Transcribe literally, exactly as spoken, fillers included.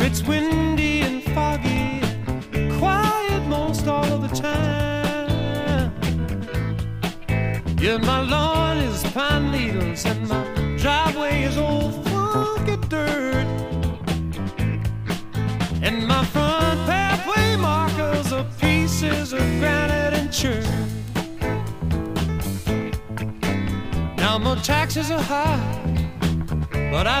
It's windy and foggy, quiet most all of the time. Yeah, my lawn is pine needles and my driveway is old funky dirt, and my front pathway markers are pieces of granite and churn. Now my taxes are high, but I